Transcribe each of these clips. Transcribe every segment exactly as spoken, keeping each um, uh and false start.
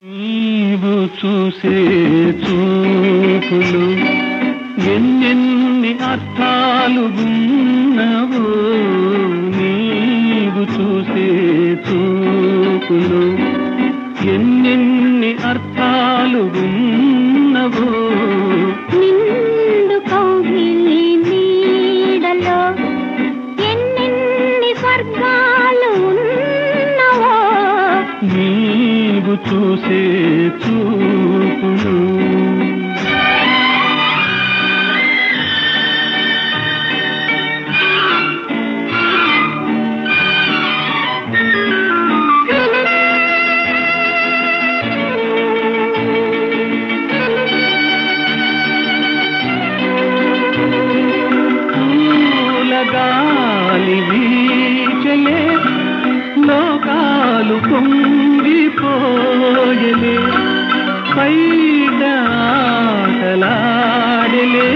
నీవు చూసే చూపులు ఎన్నెన్ని అర్థాలు ఉన్నవో, నీవు చూసే చూపులు ఎన్నెన్ని అర్థాలు ఉన్నవో. నిండు కౌగిలి నీడలో ఎన్నెన్ని స్వర్గాలు ఉన్నవో, నీవు చూసే చూపులు. గాలి వీచలే లోకాలు పొంగిపోయలే, పైట ఆటలాడలే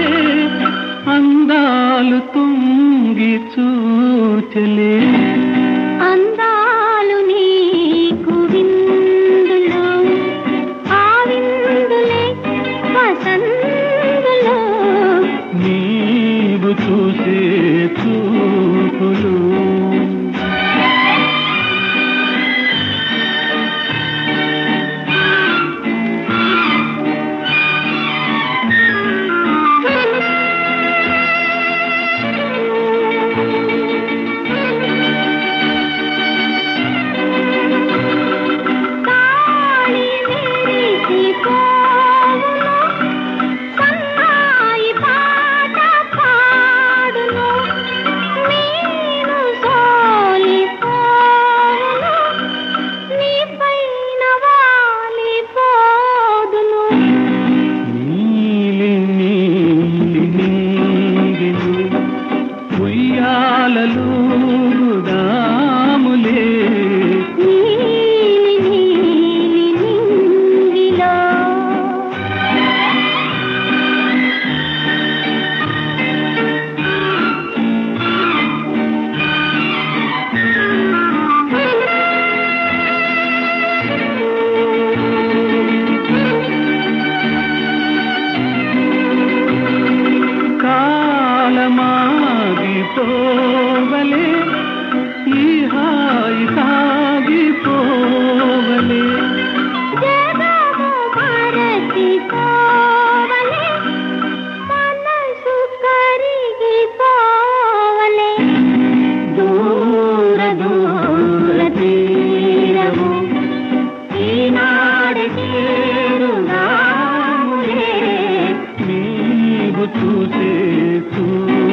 అందాలు తుంగి చూచలే. అందాలు నీకు విందులు, ఆ విందులే వసందులు. నీవు చూసే చూపులు. ఉయ్యాలలుగుదాములే నీలి నీలి నింగిలో, కాలమాగిపోవలే ఈ హాయి సాగిపోవలే. జగము మరచిపోవలే, మనసు కరిగిపోవలే. దూర దూర తీరము ఈనాడు చేరుదాములే. నీవు చూసే చూ